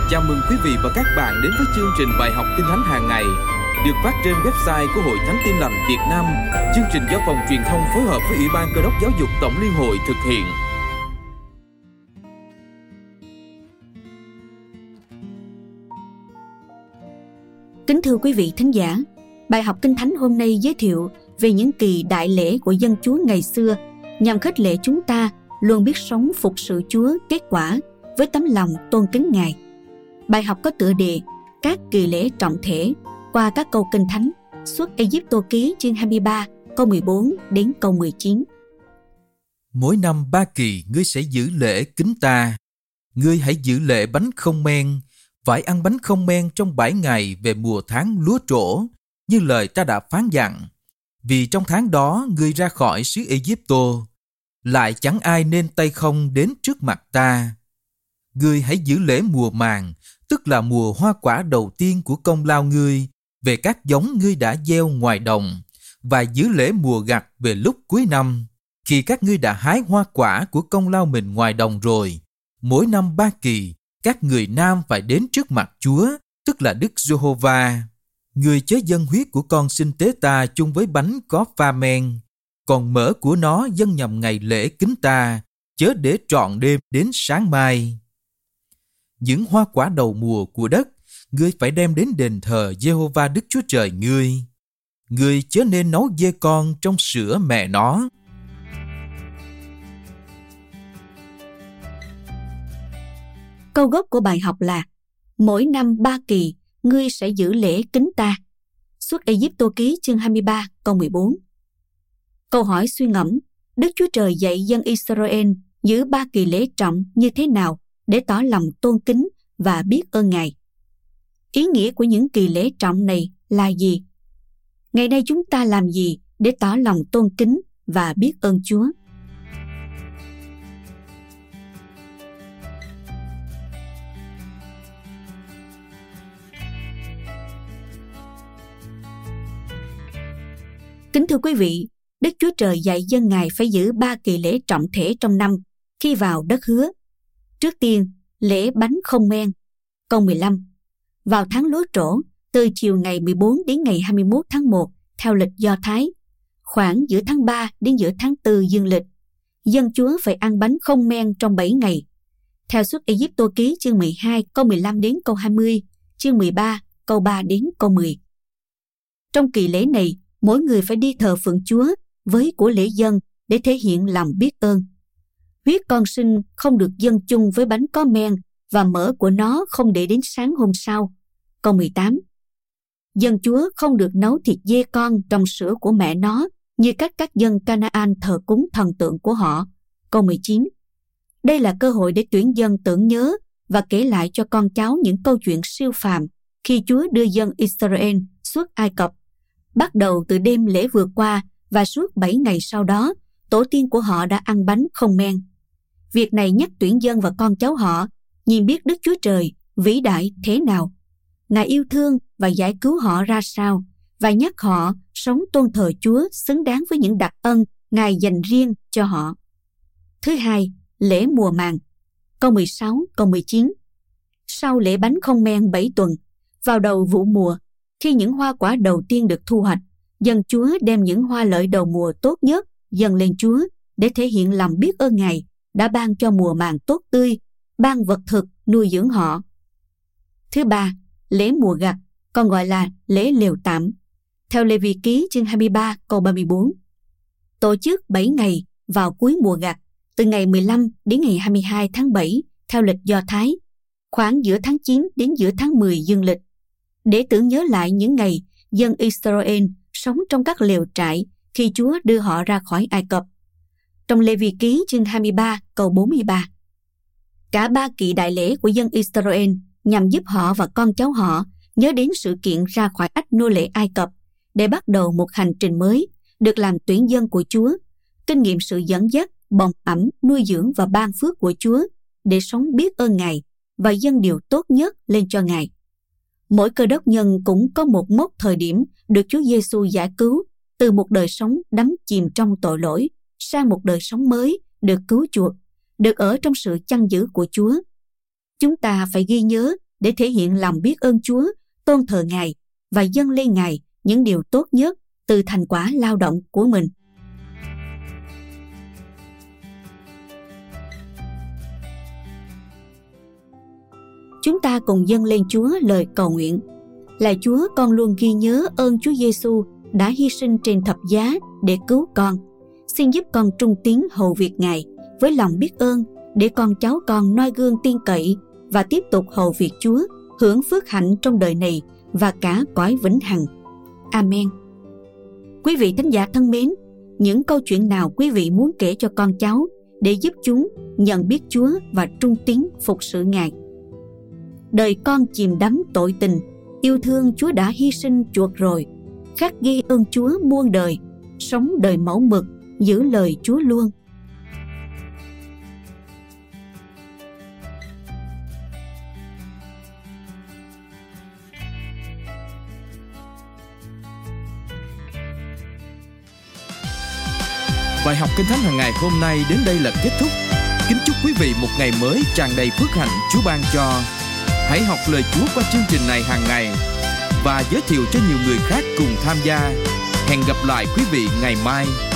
Chào mừng quý vị và các bạn đến với chương trình bài học Kinh Thánh hàng ngày được phát trên website của Hội Thánh Tin Lành Việt Nam. Chương trình do Phòng Truyền thông phối hợp với Ủy ban Cơ đốc Giáo dục Tổng Liên hội thực hiện. Kính thưa quý vị thính giả, bài học Kinh Thánh hôm nay giới thiệu về những kỳ đại lễ của dân Chúa ngày xưa nhằm khích lệ chúng ta luôn biết sống phục sự Chúa kết quả với tấm lòng tôn kính Ngài. Bài học có tựa đề các kỳ lễ trọng thể qua các câu Kinh Thánh Xuất Ê-díp-tô ký chương 23 câu 14 đến câu 19. Mỗi năm 3 kỳ ngươi sẽ giữ lễ kính ta. Ngươi hãy giữ lễ bánh không men, phải ăn bánh không men trong 7 ngày về mùa tháng lúa trổ, như lời ta đã phán dặn. Vì trong tháng đó ngươi ra khỏi xứ Ê-díp-tô, lại chẳng ai nên tay không đến trước mặt ta. Ngươi hãy giữ lễ mùa màng, tức là mùa hoa quả đầu tiên của công lao ngươi, về các giống ngươi đã gieo ngoài đồng, và giữ lễ mùa gặt về lúc cuối năm, khi các ngươi đã hái hoa quả của công lao mình ngoài đồng rồi. Mỗi năm 3 kỳ, các người nam phải đến trước mặt Chúa, tức là Đức Giê-hô-va. Ngươi chớ dâng huyết của con sinh tế ta chung với bánh có pha men, còn mỡ của nó dâng nhằm ngày lễ kính ta, chớ để trọn đêm đến sáng mai. Những hoa quả đầu mùa của đất, ngươi phải đem đến đền thờ Giê-hô-va Đức Chúa Trời ngươi. Ngươi chớ nên nấu dê con trong sữa mẹ nó. Câu gốc của bài học là mỗi năm 3 kỳ ngươi sẽ giữ lễ kính ta. Xuất Ê-díp-tô ký chương 23 câu 14. Câu hỏi suy ngẫm, Đức Chúa Trời dạy dân Israel giữ 3 kỳ lễ trọng như thế nào để tỏ lòng tôn kính và biết ơn Ngài? Ý nghĩa của những kỳ lễ trọng này là gì? Ngày nay chúng ta làm gì để tỏ lòng tôn kính và biết ơn Chúa? Kính thưa quý vị, Đức Chúa Trời dạy dân Ngài phải giữ 3 kỳ lễ trọng thể trong năm khi vào đất hứa. Trước tiên, lễ bánh không men. Câu 15. Vào tháng lúa trổ, từ chiều ngày 14 đến ngày 21 tháng 1 theo lịch Do Thái, khoảng giữa tháng 3 đến giữa tháng 4 dương lịch, dân Chúa phải ăn bánh không men trong 7 ngày. Theo Xuất Ê-díp-tô ký chương 12 câu 15 đến câu 20, chương 13 câu 3 đến câu 10. Trong kỳ lễ này, mỗi người phải đi thờ phượng Chúa với của lễ dâng để thể hiện lòng biết ơn. Huyết con sinh không được dâng chung với bánh có men và mỡ của nó không để đến sáng hôm sau. Câu 18. Dân Chúa không được nấu thịt dê con trong sữa của mẹ nó như các dân Canaan thờ cúng thần tượng của họ. Câu 19. Đây là cơ hội để tuyển dân tưởng nhớ và kể lại cho con cháu những câu chuyện siêu phàm khi Chúa đưa dân Israel xuất Ai Cập. Bắt đầu từ đêm lễ vừa qua và suốt 7 ngày sau đó, tổ tiên của họ đã ăn bánh không men. Việc này nhắc tuyển dân và con cháu họ nhìn biết Đức Chúa Trời vĩ đại thế nào. Ngài yêu thương và giải cứu họ ra sao, và nhắc họ sống tôn thờ Chúa xứng đáng với những đặc ân Ngài dành riêng cho họ. Thứ hai, lễ mùa màng. Câu 16, câu 19. Sau lễ bánh không men 7 tuần, vào đầu vụ mùa, khi những hoa quả đầu tiên được thu hoạch, dân Chúa đem những hoa lợi đầu mùa tốt nhất dâng lên Chúa để thể hiện lòng biết ơn Ngài đã ban cho mùa màng tốt tươi, ban vật thực nuôi dưỡng họ. Thứ ba, lễ mùa gặt, còn gọi là lễ lều tạm. Theo Lê-vi ký chương 23 câu 34. Tổ chức 7 ngày vào cuối mùa gặt, từ ngày 15 đến ngày 22 tháng 7 theo lịch Do Thái, khoảng giữa tháng 9 đến giữa tháng 10 dương lịch, để tưởng nhớ lại những ngày dân Israel sống trong các lều trại khi Chúa đưa họ ra khỏi Ai Cập. Trong Lê-vi ký chương 23 câu 43. Cả 3 kỳ đại lễ của dân Israel nhằm giúp họ và con cháu họ nhớ đến sự kiện ra khỏi ách nô lệ Ai Cập để bắt đầu một hành trình mới, được làm tuyển dân của Chúa, kinh nghiệm sự dẫn dắt, bồng ẵm, nuôi dưỡng và ban phước của Chúa để sống biết ơn Ngài và dâng điều tốt nhất lên cho Ngài. Mỗi cơ đốc nhân cũng có một mốc thời điểm được Chúa Giêsu giải cứu từ một đời sống đắm chìm trong tội lỗi sang một đời sống mới được cứu chuộc, được ở trong sự chăn giữ của Chúa. Chúng ta phải ghi nhớ để thể hiện lòng biết ơn Chúa, tôn thờ Ngài và dâng lên Ngài những điều tốt nhất từ thành quả lao động của mình. Chúng ta cùng dâng lên Chúa lời cầu nguyện. Lạy Chúa, con luôn ghi nhớ ơn Chúa Giêsu đã hy sinh trên thập giá để cứu con. Xin giúp con trung tín hầu việc Ngài với lòng biết ơn, để con cháu con noi gương tin cậy và tiếp tục hầu việc Chúa, hưởng phước hạnh trong đời này và cả cõi vĩnh hằng. Amen. Quý vị thính giả thân mến, những câu chuyện nào quý vị muốn kể cho con cháu để giúp chúng nhận biết Chúa và trung tín phục sự Ngài? Đời con chìm đắm tội tình, yêu thương Chúa đã hy sinh chuộc rồi, khắc ghi ơn Chúa muôn đời, sống đời mẫu mực, giữ lời Chúa luôn. Bài học Kinh Thánh hàng ngày hôm nay đến đây là kết thúc. Kính chúc quý vị một ngày mới tràn đầy phước hạnh Chúa ban cho. Hãy học lời Chúa qua chương trình này hàng ngày và giới thiệu cho nhiều người khác cùng tham gia. Hẹn gặp lại quý vị ngày mai.